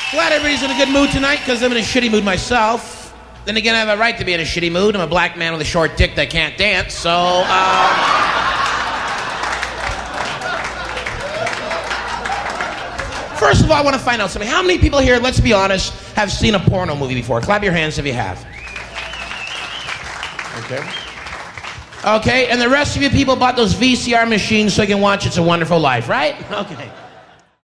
Glad everybody's in a good mood tonight, because I'm in a shitty mood myself. Then again, I have a right to be in a shitty mood. I'm a black man with a short dick that can't dance, so, First of all, I want to find out something. How many people here, let's be honest, have seen a porno movie before? Clap your hands if you have. Okay. Okay, and the rest of you people bought those VCR machines so you can watch It's a Wonderful Life, right? Okay.